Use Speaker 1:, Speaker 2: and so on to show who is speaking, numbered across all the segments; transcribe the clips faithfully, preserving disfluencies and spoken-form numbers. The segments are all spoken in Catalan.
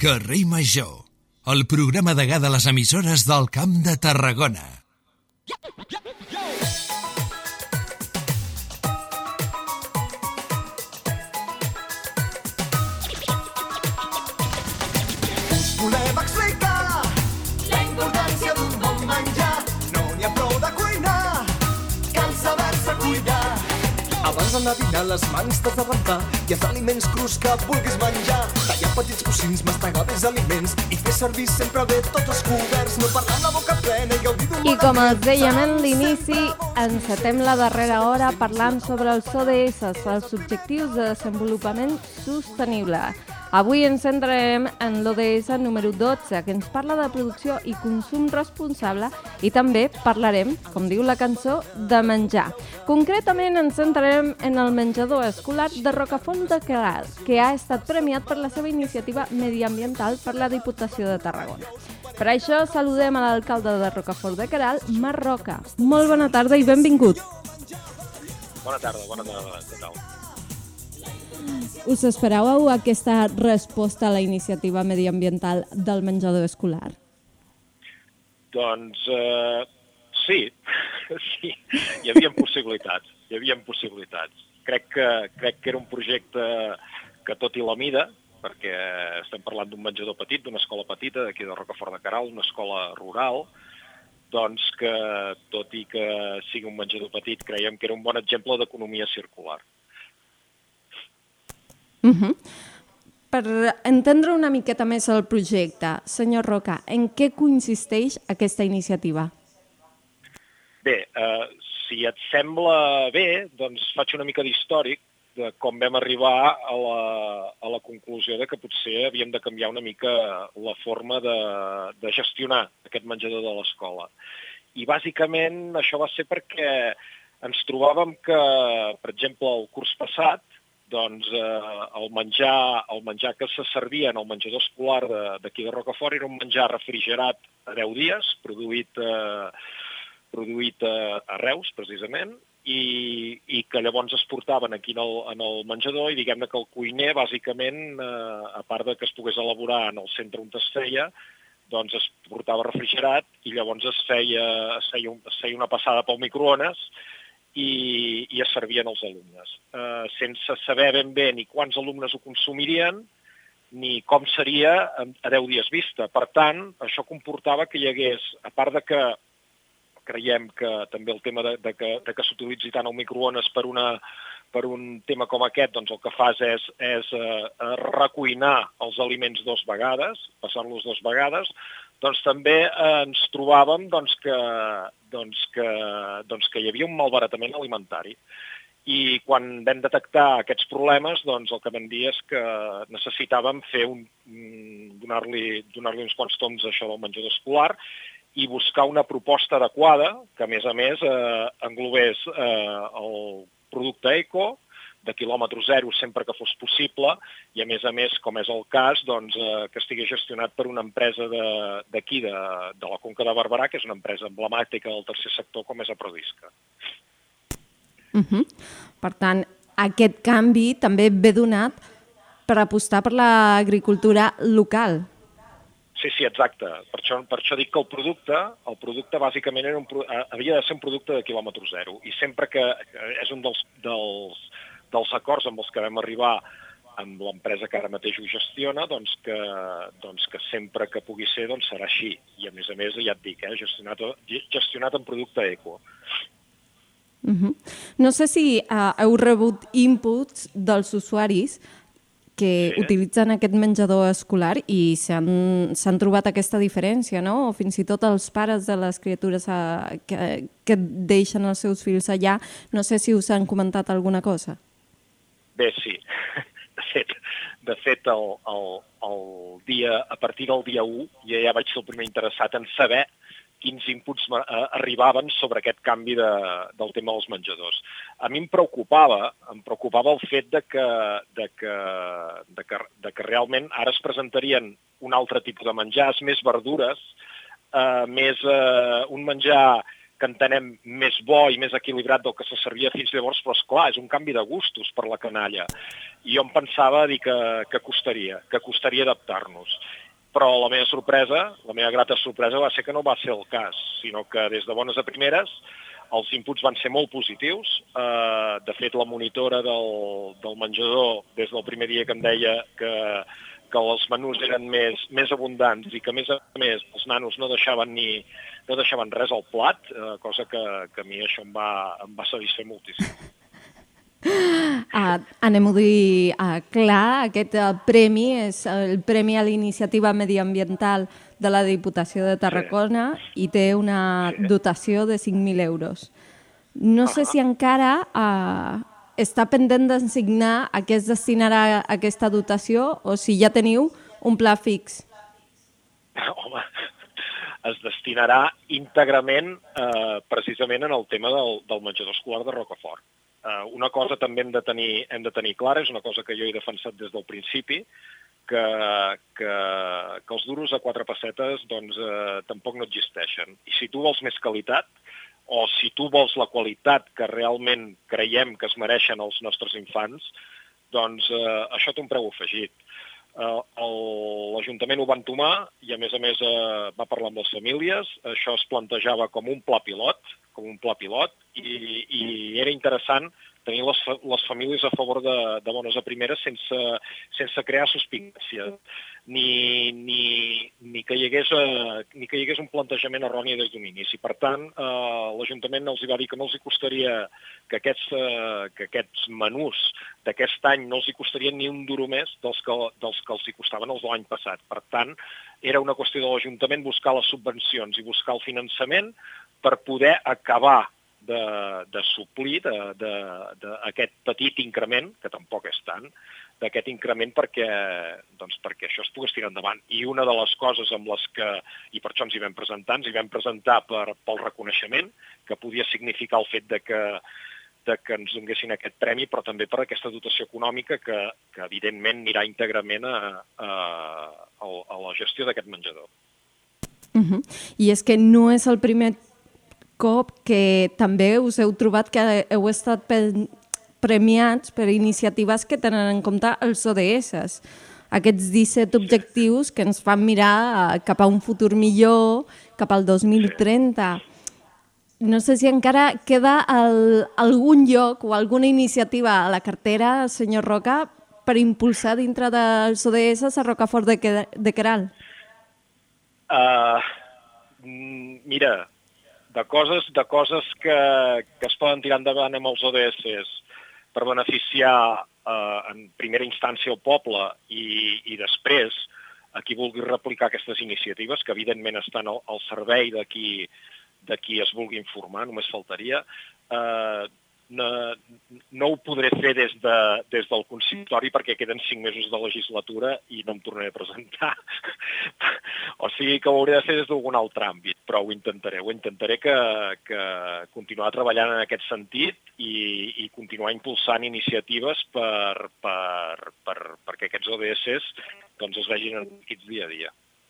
Speaker 1: Carrer Major, el programa degà de les emissores del Camp de Tarragona.
Speaker 2: Us volem explicar la importància d'un bon menjar. No n'hi ha prou de cuinar, cal saber-se cuidar. Abans d'anar a dinar les mans t'has de rentar i els aliments crus que vulguis menjar. Tallar petits bocins, mastegar bé els aliments i fer servir sempre bé tots els coberts. No parlar amb la boca plena i gaudir d'un bon
Speaker 3: I com els
Speaker 2: ambient.
Speaker 3: dèiem en l'inici, encetem la darrera hora parlant sobre els O D S, els Objectius de Desenvolupament Sostenible. Avui ens centrarem en l'O D S número dotze, que ens parla de producció i consum responsable, i també parlarem, com diu la cançó, de menjar. Concretament ens centrarem en el menjador escolar de Rocafort de Queralt, que ha estat premiat per la seva iniciativa mediambiental per la Diputació de Tarragona. Per això saludem a l'alcalde de Rocafort de Queralt, Marc Roca. Molt bona tarda i benvingut.
Speaker 4: Bona tarda, bona tarda, què tal?
Speaker 3: Us esperàveu aquesta resposta a la iniciativa mediambiental del menjador escolar?
Speaker 4: Doncs eh, sí, sí, hi havia possibilitats, hi havia possibilitats. Crec que, crec que era un projecte que tot i la mida, perquè estem parlant d'un menjador petit, d'una escola petita d'aquí de Rocafort de Queralt, una escola rural, doncs que tot i que sigui un menjador petit, creiem que era un bon exemple d'economia circular.
Speaker 3: Uh -huh. Per entendre una miqueta més el projecte, senyor Roca, en què consisteix aquesta iniciativa?
Speaker 4: Bé, eh, si et sembla bé, doncs faig una mica d'històric de com vam arribar a la, a la conclusió de que potser havíem de canviar una mica la forma de, de gestionar aquest menjador de l'escola. I bàsicament això va ser perquè ens trobàvem que, per exemple, el curs passat, doncs eh, el, menjar, el menjar que se servia en el menjador escolar d'aquí de, de Rocafort era un menjar refrigerat a deu dies, produït, eh, produït eh, a Reus, precisament, i, i que llavors es portaven aquí en el, en el menjador i diguem-ne que el cuiner, bàsicament, eh, a part de que es pogués elaborar en el centre on es feia, doncs es portava refrigerat i llavors es feia, es feia, un, es feia una passada pel microones i, i es servien als alumnes, eh, sense saber ben bé ni quants alumnes ho consumirien ni com seria a deu dies vista. Per tant, això comportava que hi hagués, a part de que creiem que també el tema de, de que, de que s'utilitzi tant el microones per, una, per un tema com aquest, doncs el que fas és, és eh, recuinar els aliments dues vegades, passar-los dues vegades, doncs també eh, ens trobàvem doncs, que, doncs, que, doncs, que hi havia un malbaratament alimentari. I quan vam detectar aquests problemes, doncs el que vam dir és que necessitàvem fer un, donar-li donar-li uns quants toms a això del menjador escolar i buscar una proposta adequada que, a més a més, eh, englobés eh, el producte eco, de quilòmetre zero sempre que fos possible, i a més a més, com és el cas, doncs, eh, que estigui gestionat per una empresa d'aquí, de, de, de la Conca de Barberà, que és una empresa emblemàtica del tercer sector, com és Aprodisca.
Speaker 3: Uh -huh. Per tant, aquest canvi també ve donat per apostar per l'agricultura local.
Speaker 4: Sí, sí, exacte. Per això, per això dic que el producte, el producte bàsicament era un, havia de ser un producte de quilòmetre zero, i sempre que és un dels, dels, dels acords amb els que vam arribar amb l'empresa que ara mateix ho gestiona, doncs que, doncs que sempre que pugui ser doncs serà així. I a més a més, ja et dic, eh, gestionat, gestionat en producte eco.
Speaker 3: Uh -huh. No sé si uh, heu rebut inputs dels usuaris que sí. utilitzen aquest menjador escolar i s'han trobat aquesta diferència, no? O fins i tot els pares de les criatures a, que, que deixen els seus fills allà. No sé si us han comentat alguna cosa.
Speaker 4: Bé, sí. De fet, de fet el, el, el dia, a partir del dia u ja, ja vaig ser el primer interessat en saber quins inputs arribaven sobre aquest canvi de, del tema dels menjadors. A mi em preocupava, em preocupava el fet de que, de que, de que, de que realment ara es presentarien un altre tipus de menjars, més verdures, eh, més eh, un menjar que entenem més bo i més equilibrat del que se servia fins llavors, però esclar, és un canvi de gustos per la canalla. I jo em pensava dir que, que costaria, que costaria adaptar-nos. Però la meva sorpresa, la meva grata sorpresa va ser que no va ser el cas, sinó que des de bones a primeres els inputs van ser molt positius. Eh, de fet, la monitora del, del menjador, des del primer dia que em deia que, que els menús eren més, més abundants i que, a més a més, els nanos no deixaven ni no deixaven res al plat, eh, cosa que, que a mi això em va, em va satisfer moltíssim.
Speaker 3: Uh, anem-ho a dir uh, clar, aquest uh, premi és el Premi a la Iniciativa Mediambiental de la Diputació de Tarragona sí. I té una sí. dotació de cinc mil euros. No uh -huh. sé si encara uh, està pendent d'assignar a què es destinarà aquesta dotació o si ja teniu un pla fix.
Speaker 4: Home, es destinarà íntegrament eh, precisament en el tema del, del menjador escolar de Rocafort. Uh, una cosa també hem de, tenir, hem de tenir clara, és una cosa que jo he defensat des del principi, que, que, que els duros a quatre pessetes doncs, eh, tampoc no existeixen. I si tu vols més qualitat, o si tu vols la qualitat que realment creiem que es mereixen els nostres infants, doncs eh, això té un preu afegit. Uh, L'Ajuntament ho va entomar i, a més a més, uh, va parlar amb les famílies. Això es plantejava com un pla pilot, com un pla pilot, i, i era interessant tenir les, les famílies a favor de, de bones a primeres sense, sense crear suspicàcies, ni, ni, ni, que hi hagués, uh, ni que hi hagués un plantejament erroni des d'un inici. Per tant, uh, l'Ajuntament els va dir que no els hi costaria que aquests, uh, que aquests menús d'aquest any no els hi costarien ni un duro més dels que, dels que els hi costaven els de l'any passat. Per tant, era una qüestió de l'Ajuntament buscar les subvencions i buscar el finançament per poder acabar de, de suplir d'aquest petit increment, que tampoc és tant, d'aquest increment perquè, doncs, perquè això es pogués tirar endavant. I una de les coses amb les que, i per això ens hi vam presentar, ens hi vam presentar per, pel reconeixement, que podia significar el fet de que de que ens donessin aquest premi, però també per aquesta dotació econòmica que, que evidentment anirà íntegrament a, a, a la gestió d'aquest menjador.
Speaker 3: Uh-huh. I és que no és el primer cop que també us heu trobat que heu estat premiats per iniciatives que tenen en compte els O D S. Aquests disset objectius que ens fan mirar cap a un futur millor, cap al dos mil trenta. No sé si encara queda el, algun lloc o alguna iniciativa a la cartera, senyor Roca, per impulsar dintre dels O D S a Rocafort de, de Queralt.
Speaker 4: Uh, mira, de coses, de coses que, que es poden tirar endavant amb els O D S per beneficiar uh, en primera instància el poble i, i després a qui vulgui replicar aquestes iniciatives, que evidentment estan al, al servei de qui de qui es vulgui informar, només faltaria. Eh, no, no ho podré fer des, de, des del consistori perquè queden cinc mesos de legislatura i no em tornaré a presentar. O sigui que ho hauré de fer des d'algun altre àmbit, però ho intentaré. Ho intentaré que, que continuar treballant en aquest sentit i, i continuar impulsant iniciatives per, per, per, perquè aquests O D S doncs, es vegin enriquits dia a dia.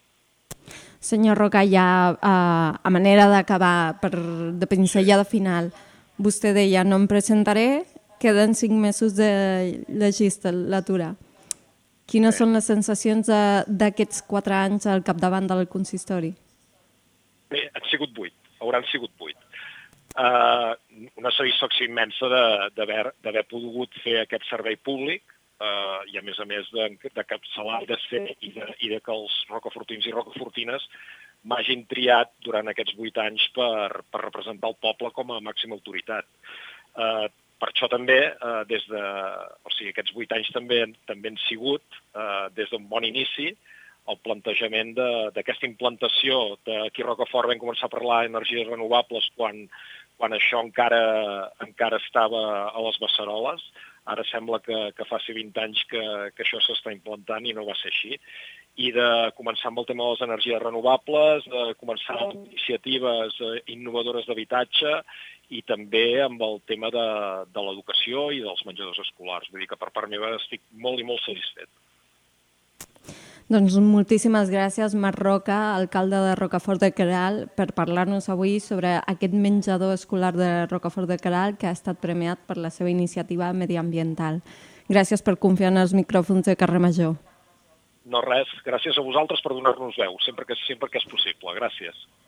Speaker 3: Senyor Roca, ja uh, a manera d'acabar, de pinzellada final, vostè deia, no em presentaré, queden cinc mesos de legislatura. Quines Bé. són les sensacions d'aquests quatre anys al capdavant del consistori?
Speaker 4: Bé, han sigut vuit, hauran sigut vuit. Uh, una satisfacció immensa d'haver pogut fer aquest servei públic, Uh, i a més a més de, de capçalar de ser i de, i de que els rocafortins i rocafortines m'hagin triat durant aquests vuit anys per, per representar el poble com a màxima autoritat. Uh, per això també, uh, des de, o sigui, aquests vuit anys també, també han sigut, uh, des d'un bon inici, el plantejament d'aquesta implantació d'aquí a Rocafort. Vam començar a parlar d'energies renovables quan, quan això encara, encara estava a les beceroles. Ara sembla que, que fa vint anys que, que això s'està implantant i no va ser així. I de començar amb el tema de les energies renovables, de començar amb iniciatives innovadores d'habitatge i també amb el tema de, de l'educació i dels menjadors escolars. Vull dir que per part meva estic molt i molt satisfet.
Speaker 3: Doncs moltíssimes gràcies, Marc Roca, alcalde de Rocafort de Queralt, per parlar-nos avui sobre aquest menjador escolar de Rocafort de Queralt que ha estat premiat per la seva iniciativa mediambiental. Gràcies per confiar en els micròfons de Carrer Major.
Speaker 4: No res, gràcies a vosaltres per donar-nos veu, sempre que, sempre que és possible. Gràcies.